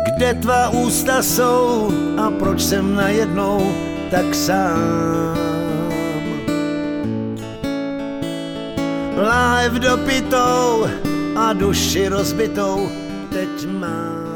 Kde tvá ústa jsou a proč jsem najednou tak sám? Láhev dopitou a duši rozbitou teď mám.